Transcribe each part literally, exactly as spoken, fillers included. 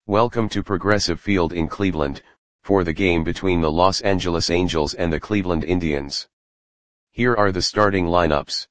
Welcome to Progressive Field in Cleveland, for the game between the Los Angeles Angels and the Cleveland Indians. Here are the starting lineups.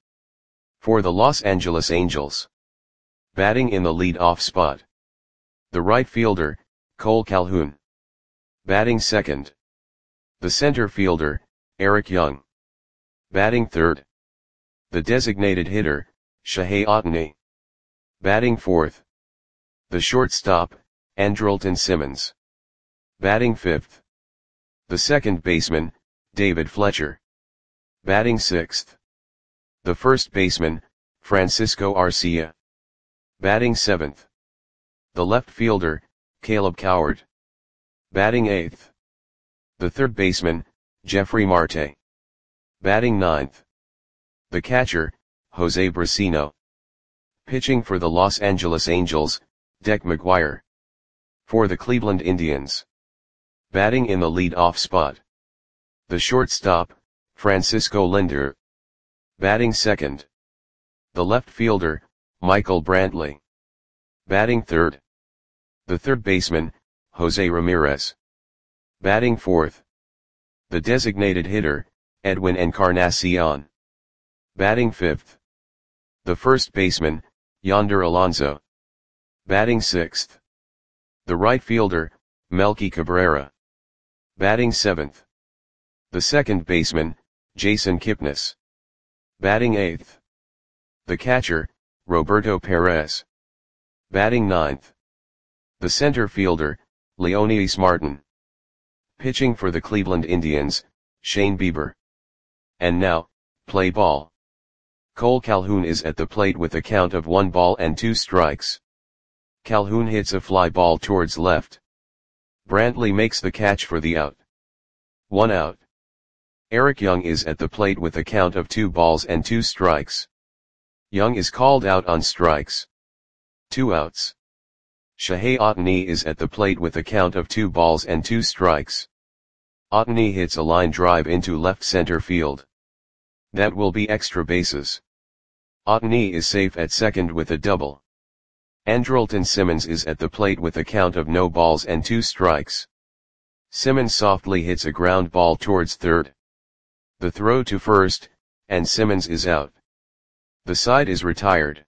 For the Los Angeles Angels. Batting in the lead-off spot. The right fielder, Cole Calhoun. Batting second. The center fielder, Eric Young. Batting third. The designated hitter, Shohei Ohtani. Batting fourth. The shortstop, Andrelton Simmons. Batting fifth. The second baseman, David Fletcher. Batting sixth. The first baseman, Francisco Arcia. Batting seventh. The left fielder, Caleb Coward. Batting eighth. The third baseman, Jeffrey Marte. Batting ninth. The catcher, Jose Brasino. Pitching for the Los Angeles Angels, Deck McGuire. For the Cleveland Indians. Batting in the lead-off spot. The shortstop, Francisco Lindor. Batting second. The left fielder, Michael Brantley. Batting third. The third baseman, Jose Ramirez. Batting fourth. The designated hitter, Edwin Encarnacion. Batting fifth. The first baseman, Yonder Alonso. Batting sixth. The right fielder, Melky Cabrera. Batting seventh. The second baseman, Jason Kipnis. Batting eighth. The catcher, Roberto Perez. Batting ninth. The center fielder, Leonys Martin. Pitching for the Cleveland Indians, Shane Bieber. And now, play ball. Cole Calhoun is at the plate with a count of one ball and two strikes. Calhoun hits a fly ball towards left. Brantley makes the catch for the out. One out. Eric Young is at the plate with a count of two balls and two strikes. Young is called out on strikes. Two outs. Shohei Ohtani is at the plate with a count of two balls and two strikes. Ohtani hits a line drive into left center field. That will be extra bases. Ohtani is safe at second with a double. Andrelton Simmons is at the plate with a count of no balls and two strikes. Simmons softly hits a ground ball towards third. The throw to first, and Simmons is out. The side is retired.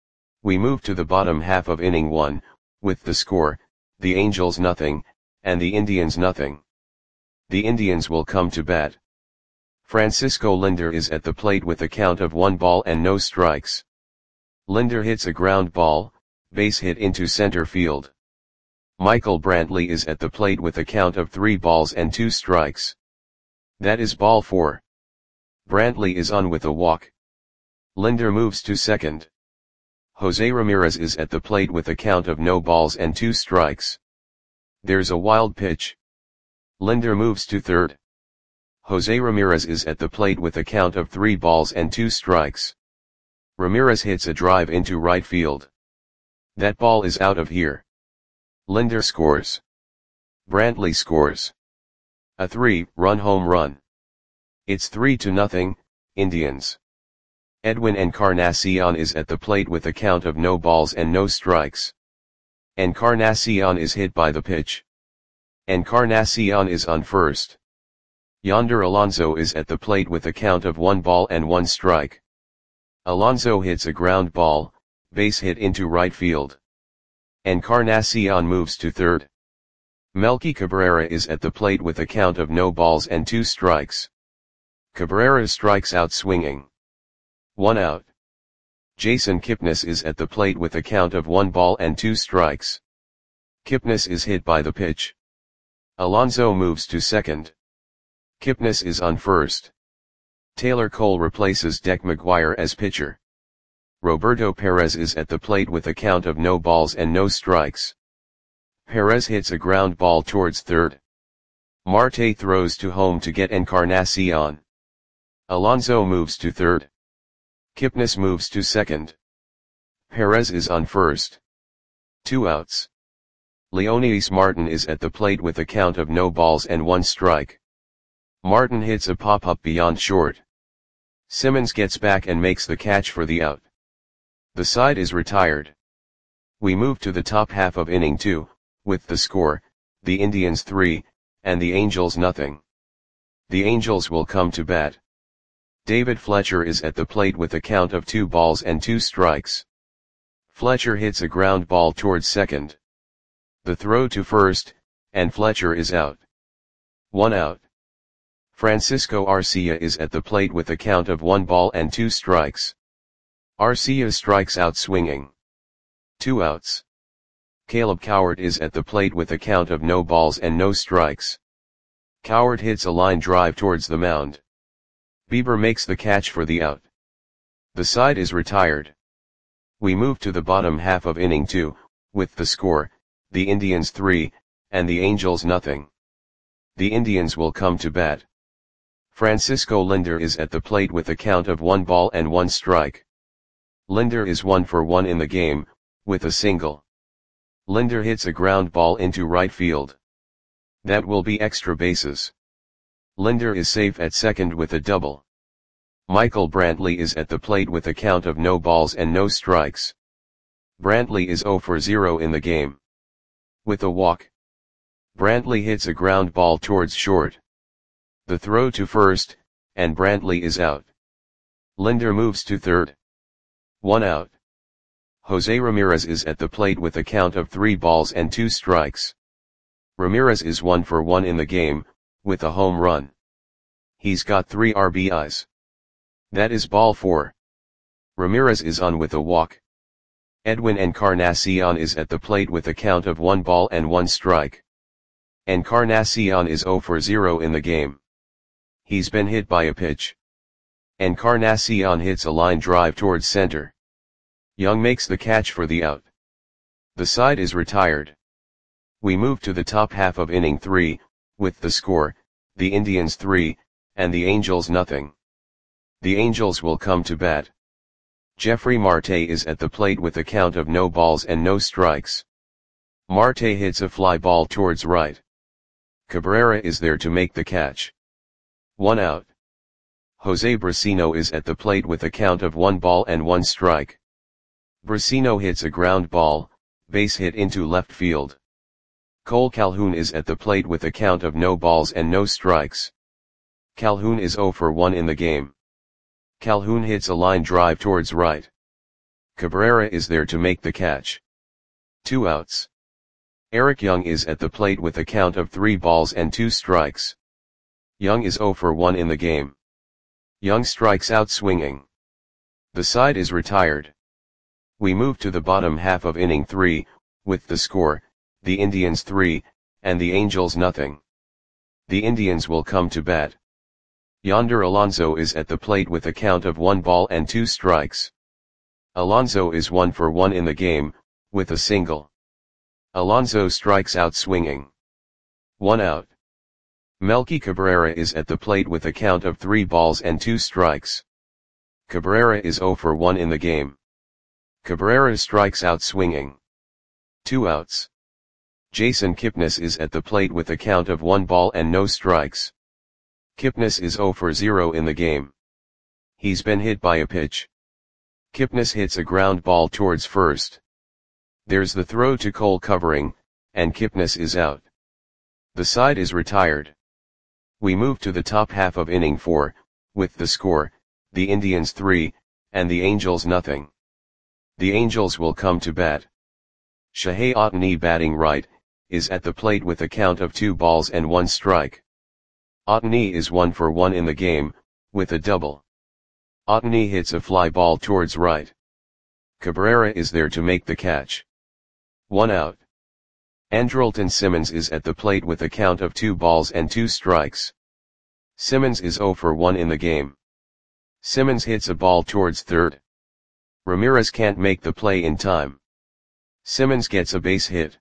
We move to the bottom half of inning one, with the score, the Angels nothing, and the Indians nothing. The Indians will come to bat. Francisco Lindor is at the plate with a count of one ball and no strikes. Lindor hits a ground ball, base hit into center field. Michael Brantley is at the plate with a count of three balls and two strikes. That is ball four. Brantley is on with a walk. Lindor moves to second. Jose Ramirez is at the plate with a count of no balls and two strikes. There's a wild pitch. Lindor moves to third. Jose Ramirez is at the plate with a count of three balls and two strikes. Ramirez hits a drive into right field. That ball is out of here. Lindor scores. Brantley scores. A three-run home run. It's three to nothing, Indians. Edwin Encarnacion is at the plate with a count of no balls and no strikes. Encarnacion is hit by the pitch. Encarnacion is on first. Yonder Alonso is at the plate with a count of one ball and one strike. Alonso hits a ground ball, base hit into right field. Encarnacion moves to third. Melky Cabrera is at the plate with a count of no balls and two strikes. Cabrera strikes out swinging. One out. Jason Kipnis is at the plate with a count of one ball and two strikes. Kipnis is hit by the pitch. Alonso moves to second. Kipnis is on first. Taylor Cole replaces Deck McGuire as pitcher. Roberto Perez is at the plate with a count of no balls and no strikes. Perez hits a ground ball towards third. Marte throws to home to get Encarnacion. Alonso moves to third. Kipnis moves to second. Perez is on first. Two outs. Leonys Martin is at the plate with a count of no balls and one strike. Martin hits a pop-up beyond short. Simmons gets back and makes the catch for the out. The side is retired. We move to the top half of inning two, with the score, the Indians three, and the Angels nothing. The Angels will come to bat. David Fletcher is at the plate with a count of two balls and two strikes. Fletcher hits a ground ball towards second. The throw to first, and Fletcher is out. One out. Francisco Arcia is at the plate with a count of one ball and two strikes. Arcia strikes out swinging. Two outs. Caleb Cowart is at the plate with a count of no balls and no strikes. Cowart hits a line drive towards the mound. Bieber makes the catch for the out. The side is retired. We move to the bottom half of inning two, with the score, the Indians three, and the Angels nothing. The Indians will come to bat. Francisco Linder is at the plate with a count of one ball and one strike. Linder is one for one in the game, with a single. Linder hits a ground ball into right field. That will be extra bases. Linder is safe at second with a double. Michael Brantley is at the plate with a count of no balls and no strikes. Brantley is zero for zero in the game. With a walk. Brantley hits a ground ball towards short. The throw to first, and Brantley is out. Linder moves to third. One out. Jose Ramirez is at the plate with a count of three balls and two strikes. Ramirez is one for one in the game, with a home run. He's got three R B Is. That is ball four. Ramirez is on with a walk. Edwin Encarnacion is at the plate with a count of one ball and one strike. Encarnacion is zero for zero in the game. He's been hit by a pitch. Encarnacion hits a line drive towards center. Young makes the catch for the out. The side is retired. We move to the top half of inning three, with the score, the Indians three, and the Angels nothing. The Angels will come to bat. Jeffrey Marte is at the plate with a count of no balls and no strikes. Marte hits a fly ball towards right. Cabrera is there to make the catch. One out. Jose Brasino is at the plate with a count of one ball and one strike. Brasino hits a ground ball, base hit into left field. Cole Calhoun is at the plate with a count of no balls and no strikes. Calhoun is zero for one in the game. Calhoun hits a line drive towards right. Cabrera is there to make the catch. Two outs. Eric Young is at the plate with a count of three balls and two strikes. Young is zero for one in the game. Young strikes out swinging. The side is retired. We move to the bottom half of inning three, with the score, the Indians three, and the Angels nothing. The Indians will come to bat. Yonder Alonso is at the plate with a count of one ball and two strikes. Alonso is one for one in the game, with a single. Alonso strikes out swinging. One out. Melky Cabrera is at the plate with a count of three balls and two strikes. Cabrera is zero for one in the game. Cabrera strikes out swinging. Two outs. Jason Kipnis is at the plate with a count of one ball and no strikes. Kipnis is zero for zero in the game. He's been hit by a pitch. Kipnis hits a ground ball towards first. There's the throw to Cole covering, and Kipnis is out. The side is retired. We move to the top half of inning four, with the score, the Indians three, and the Angels nothing. The Angels will come to bat. Shohei Ohtani batting right, is at the plate with a count of two balls and one strike. Ohtani is one for one in the game, with a double. Ohtani hits a fly ball towards right. Cabrera is there to make the catch. One out. Andrelton Simmons is at the plate with a count of two balls and two strikes. Simmons is zero for one in the game. Simmons hits a ball towards third. Ramirez can't make the play in time. Simmons gets a base hit.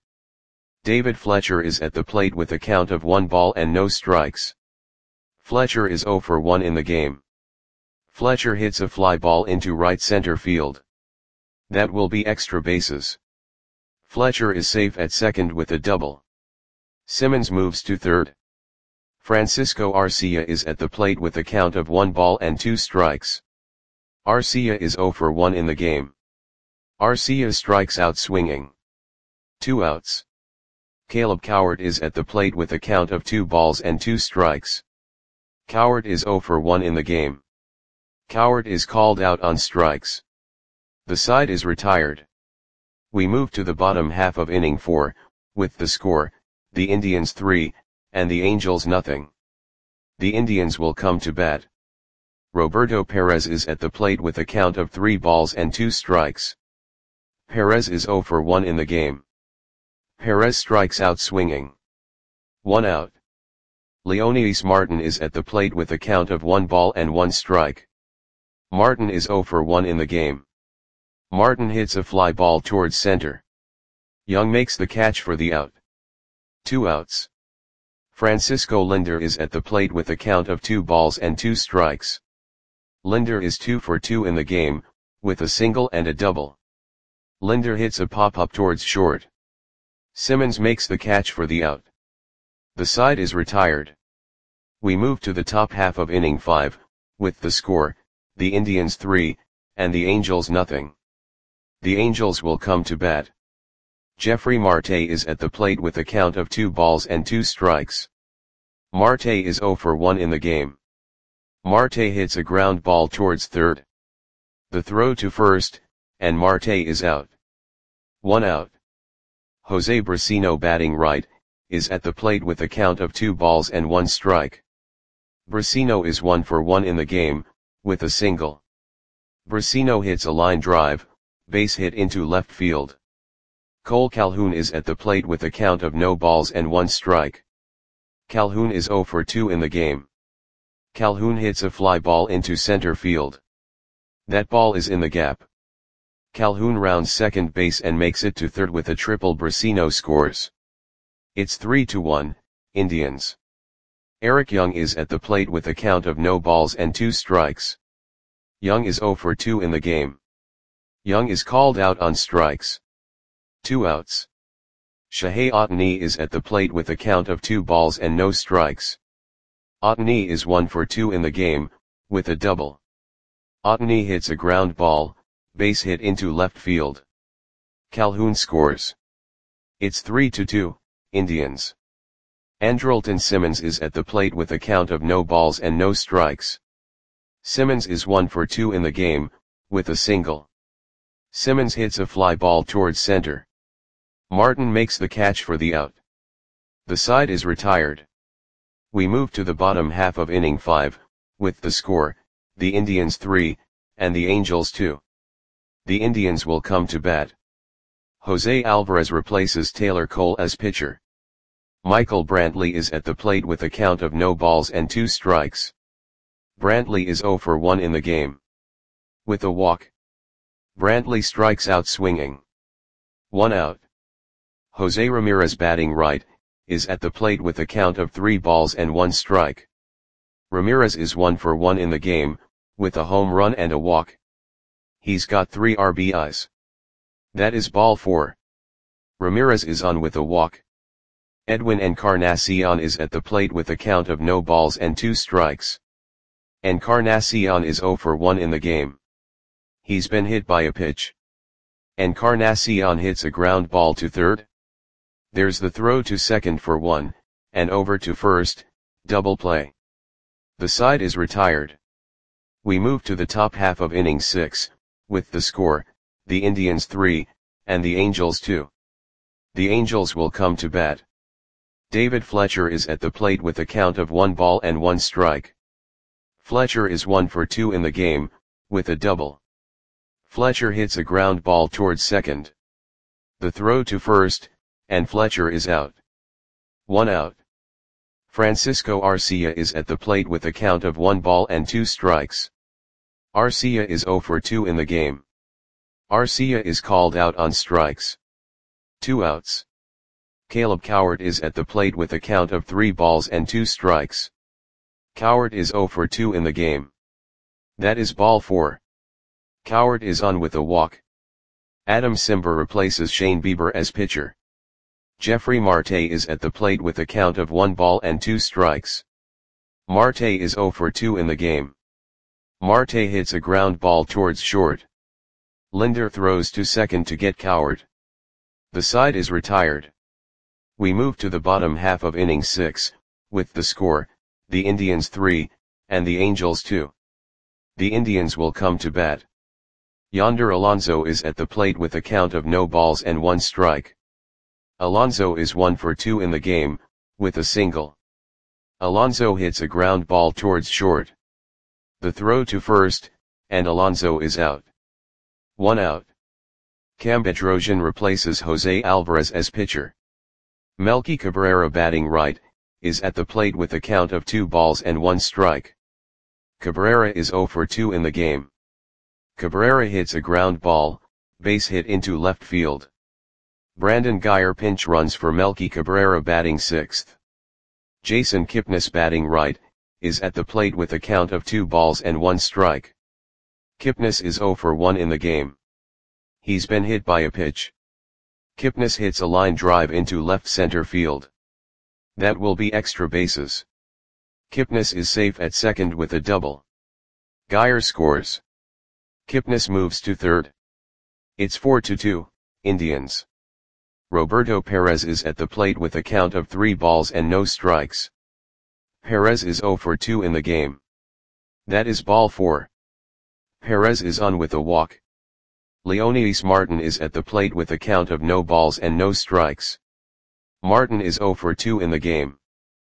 David Fletcher is at the plate with a count of one ball and no strikes. Fletcher is zero for one in the game. Fletcher hits a fly ball into right center field. That will be extra bases. Fletcher is safe at second with a double. Simmons moves to third. Francisco Arcia is at the plate with a count of one ball and two strikes. Arcia is zero for one in the game. Arcia strikes out swinging. Two outs. Caleb Cowart is at the plate with a count of two balls and two strikes. Cowart is zero for one in the game. Cowart is called out on strikes. The side is retired. We move to the bottom half of inning four, with the score, the Indians three, and the Angels nothing. The Indians will come to bat. Roberto Perez is at the plate with a count of three balls and two strikes. Perez is zero for one in the game. Perez strikes out swinging. One out. Leonidas Martin is at the plate with a count of one ball and one strike. Martin is zero for one in the game. Martin hits a fly ball towards center. Young makes the catch for the out. Two outs. Francisco Lindor is at the plate with a count of two balls and two strikes. Lindor is two for two in the game, with a single and a double. Lindor hits a pop-up towards short. Simmons makes the catch for the out. The side is retired. We move to the top half of inning five, with the score, the Indians three, and the Angels nothing. The Angels will come to bat. Jeffrey Marte is at the plate with a count of two balls and two strikes. Marte is zero for one in the game. Marte hits a ground ball towards third. The throw to first, and Marte is out. One out. Jose Brasino, batting right, is at the plate with a count of two balls and one strike. Brasino is one for one in the game, with a single. Brasino hits a line drive, base hit into left field. Cole Calhoun is at the plate with a count of no balls and one strike. Calhoun is zero for two in the game. Calhoun hits a fly ball into center field. That ball is in the gap. Calhoun rounds second base and makes it to third with a triple. Brasino scores. It's three to one, Indians. Eric Young is at the plate with a count of no balls and two strikes. Young is zero for two in the game. Young is called out on strikes. Two outs. Shohei Ohtani is at the plate with a count of two balls and no strikes. Ohtani is one for two in the game, with a double. Ohtani hits a ground ball, base hit into left field. Calhoun scores. It's three to two, Indians. Andrelton Simmons is at the plate with a count of no balls and no strikes. Simmons is one for two in the game, with a single. Simmons hits a fly ball towards center. Martin makes the catch for the out. The side is retired. We move to the bottom half of inning five, with the score, the Indians three, and the Angels two. The Indians will come to bat. Jose Alvarez replaces Taylor Cole as pitcher. Michael Brantley is at the plate with a count of no balls and two strikes. Brantley is zero for one in the game. With a walk. Brantley strikes out swinging. One out. Jose Ramirez, batting right, is at the plate with a count of three balls and one strike. Ramirez is one for one in the game, with a home run and a walk. He's got three R B Is. That is ball four. Ramirez is on with a walk. Edwin Encarnacion is at the plate with a count of no balls and two strikes. Encarnacion is zero for one in the game. He's been hit by a pitch. Encarnacion hits a ground ball to third. There's the throw to second for one, and over to first, double play. The side is retired. We move to the top half of inning six, with the score, the Indians three, and the Angels two. The Angels will come to bat. David Fletcher is at the plate with a count of one ball and one strike. Fletcher is one for two in the game, with a double. Fletcher hits a ground ball towards second. The throw to first, and Fletcher is out. One out. Francisco Arcia is at the plate with a count of one ball and two strikes. Arcia is zero for two in the game. Arcia is called out on strikes. Two outs. Caleb Cowart is at the plate with a count of three balls and two strikes. Cowart is zero for two in the game. That is ball four. Cowart is on with a walk. Adam Simber replaces Shane Bieber as pitcher. Jeffrey Marte is at the plate with a count of one ball and two strikes. Marte is zero for two in the game. Marte hits a ground ball towards short. Lindor throws to second to get Cowart. The side is retired. We move to the bottom half of inning six, with the score, the Indians three, and the Angels two. The Indians will come to bat. Yonder Alonso is at the plate with a count of no balls and one strike. Alonso is one for two in the game, with a single. Alonso hits a ground ball towards short. The throw to first, and Alonso is out. One out. Cam Bedrosian replaces Jose Alvarez as pitcher. Melky Cabrera, batting right, is at the plate with a count of two balls and one strike. Cabrera is zero for two in the game. Cabrera hits a ground ball, base hit into left field. Brandon Guyer pinch runs for Melky Cabrera, batting sixth. Jason Kipnis, batting right, is at the plate with a count of two balls and one strike. Kipnis is zero for one in the game. He's been hit by a pitch. Kipnis hits a line drive into left center field. That will be extra bases. Kipnis is safe at second with a double. Guyer scores. Kipnis moves to third. It's four to two, Indians. Roberto Perez is at the plate with a count of three balls and no strikes. Perez is zero for two in the game. That is ball four. Perez is on with a walk. Leonidas Martin is at the plate with a count of no balls and no strikes. Martin is zero for two in the game.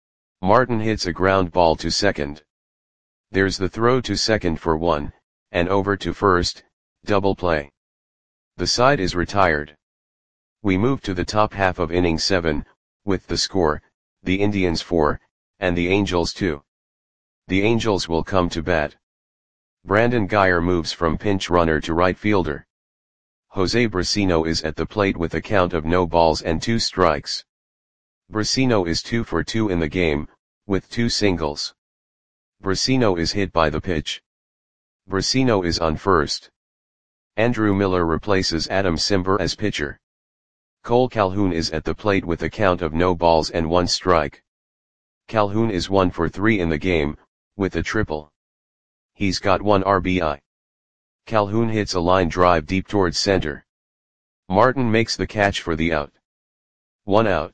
Martin hits a ground ball to second. There's the throw to second for one, and over to first, double play. The side is retired. We move to the top half of inning seven, with the score, the Indians four, and the Angels two. The Angels will come to bat. Brandon Guyer moves from pinch runner to right fielder. Jose Brasino is at the plate with a count of no balls and two strikes. Brasino is two for two in the game, with two singles. Brasino is hit by the pitch. Brasino is on first. Andrew Miller replaces Adam Cimber as pitcher. Cole Calhoun is at the plate with a count of no balls and one strike. Calhoun is one for three in the game, with a triple. He's got one R B I. Calhoun hits a line drive deep towards center. Martin makes the catch for the out. One out.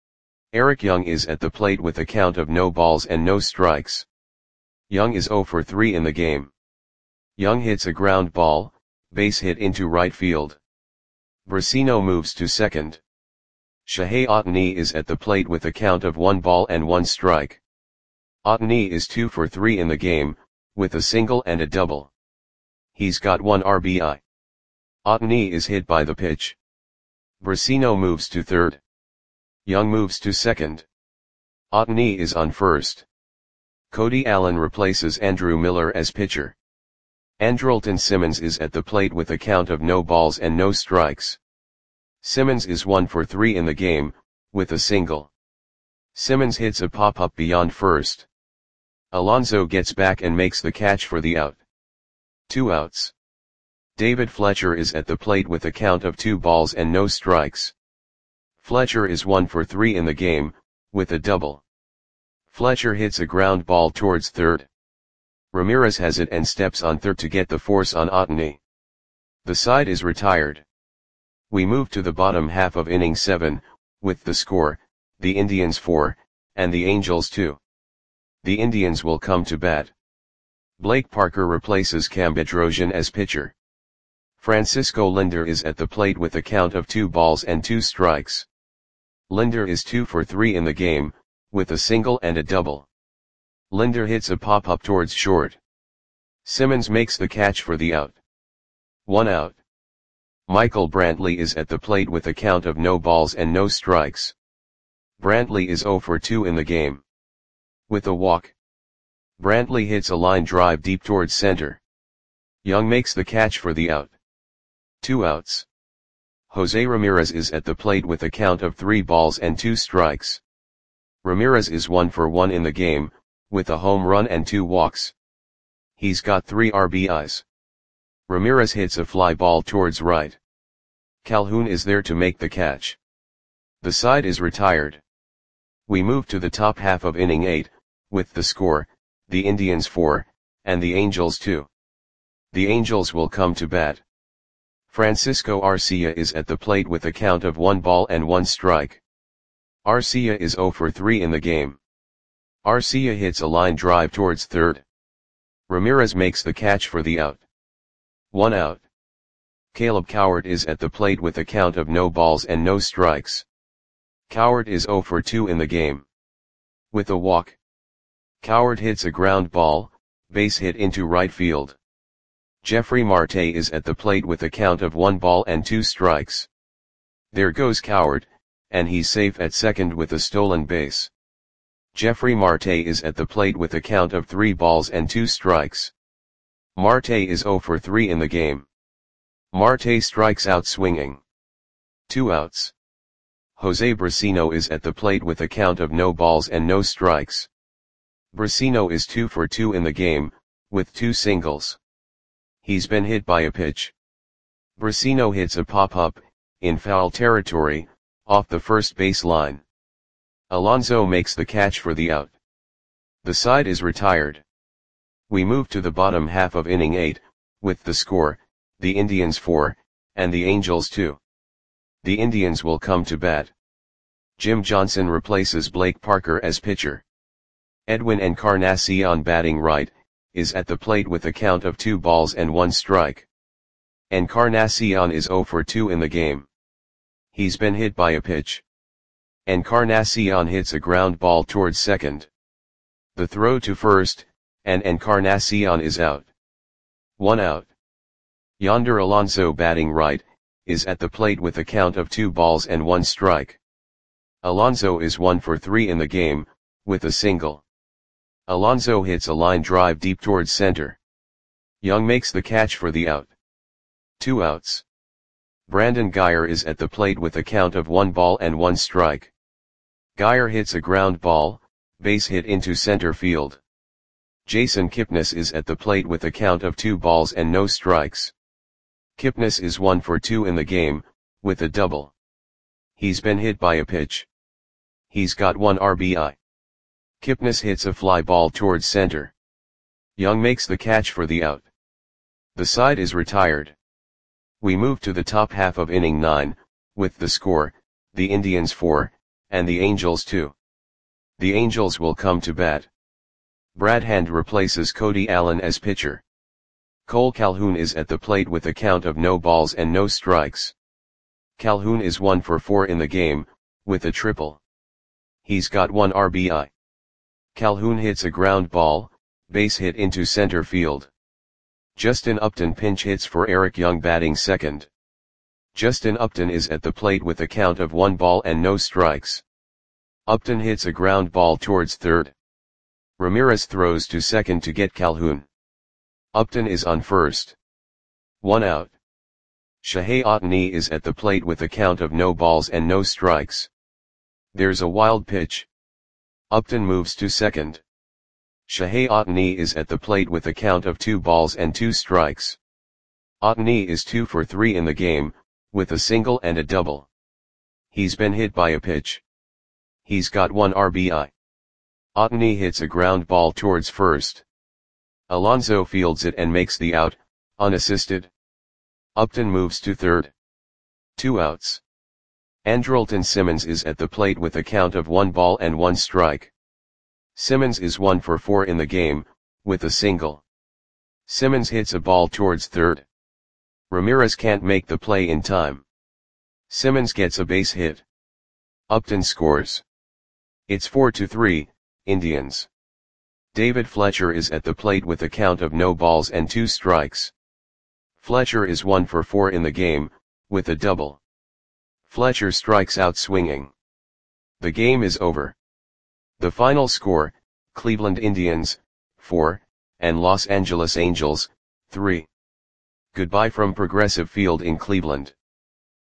Eric Young is at the plate with a count of no balls and no strikes. Young is zero for three in the game. Young hits a ground ball, base hit into right field. Brasino moves to second. Shohei Ohtani is at the plate with a count of one ball and one strike. Ohtani is two for three in the game, with a single and a double. He's got one R B I. Ohtani is hit by the pitch. Brasino moves to third. Young moves to second. Ohtani is on first. Cody Allen replaces Andrew Miller as pitcher. Andrelton Simmons is at the plate with a count of no balls and no strikes. Simmons is one for three in the game, with a single. Simmons hits a pop-up beyond first. Alonso gets back and makes the catch for the out. Two outs. David Fletcher is at the plate with a count of two balls and no strikes. Fletcher is one for three in the game, with a double. Fletcher hits a ground ball towards third. Ramirez has it and steps on third to get the force on Ohtani. The side is retired. We move to the bottom half of inning seven, with the score, the Indians four, and the Angels two. The Indians will come to bat. Blake Parker replaces Cam Bedrosian as pitcher. Francisco Lindor is at the plate with a count of two balls and two strikes. Lindor is two for three in the game, with a single and a double. Lindor hits a pop-up towards short. Simmons makes the catch for the out. One out. Michael Brantley is at the plate with a count of no balls and no strikes. Brantley is zero for two in the game. With a walk. Brantley hits a line drive deep towards center. Young makes the catch for the out. Two outs. Jose Ramirez is at the plate with a count of three balls and two strikes. Ramirez is one for one in the game, with a home run and two walks. He's got three R B Is. Ramirez hits a fly ball towards right. Calhoun is there to make the catch. The side is retired. We move to the top half of inning eight, with the score, the Indians four, and the Angels two. The Angels will come to bat. Francisco Arcia is at the plate with a count of one ball and one strike. Arcia is zero for three in the game. Arcia hits a line drive towards third. Ramirez makes the catch for the out. One out. Caleb Cowart is at the plate with a count of no balls and no strikes. Cowart is zero for two in the game. With a walk. Cowart hits a ground ball, base hit into right field. Jeffrey Marte is at the plate with a count of one ball and two strikes. There goes Cowart, and he's safe at second with a stolen base. Jeffrey Marte is at the plate with a count of three balls and two strikes. Marte is zero for three in the game. Marte strikes out swinging. Two outs. Jose Brasino is at the plate with a count of no balls and no strikes. Brasino is two for two in the game, with two singles. He's been hit by a pitch. Brasino hits a pop-up, in foul territory, off the first base line. Alonso makes the catch for the out. The side is retired. We move to the bottom half of inning eight, with the score, the Indians four, and the Angels two. The Indians will come to bat. Jim Johnson replaces Blake Parker as pitcher. Edwin Encarnacion, batting right, is at the plate with a count of two balls and one strike. Encarnacion is zero for two in the game. He's been hit by a pitch. Encarnacion hits a ground ball towards second. The throw to first, and Encarnacion is out. One out. Yonder Alonso, batting right, is at the plate with a count of two balls and one strike. Alonso is one for three in the game, with a single. Alonso hits a line drive deep towards center. Young makes the catch for the out. Two outs. Brandon Guyer is at the plate with a count of one ball and one strike. Guyer hits a ground ball, base hit into center field. Jason Kipnis is at the plate with a count of two balls and no strikes. Kipnis is one for two in the game, with a double. He's been hit by a pitch. He's got one R B I. Kipnis hits a fly ball towards center. Young makes the catch for the out. The side is retired. We move to the top half of inning nine, with the score, the Indians four, and the Angels two. The Angels will come to bat. Brad Hand replaces Cody Allen as pitcher. Cole Calhoun is at the plate with a count of no balls and no strikes. Calhoun is one for four in the game, with a triple. He's got one R B I. Calhoun hits a ground ball, base hit into center field. Justin Upton pinch hits for Eric Young, batting second. Justin Upton is at the plate with a count of one ball and no strikes. Upton hits a ground ball towards third. Ramirez throws to second to get Calhoun. Upton is on first. One out. Shohei Ohtani is at the plate with a count of no balls and no strikes. There's a wild pitch. Upton moves to second. Shohei Ohtani is at the plate with a count of two balls and two strikes. Ohtani is two for three in the game, with a single and a double. He's been hit by a pitch. He's got one R B I. Ohtani hits a ground ball towards first. Alonso fields it and makes the out, unassisted. Upton moves to third. Two outs. Andrelton Simmons is at the plate with a count of one ball and one strike. Simmons is one for four in the game, with a single. Simmons hits a ball towards third. Ramirez can't make the play in time. Simmons gets a base hit. Upton scores. It's four to three, Indians. David Fletcher is at the plate with a count of no balls and two strikes. Fletcher is one for four in the game, with a double. Fletcher strikes out swinging. The game is over. The final score, Cleveland Indians, four, and Los Angeles Angels, three. Goodbye from Progressive Field in Cleveland.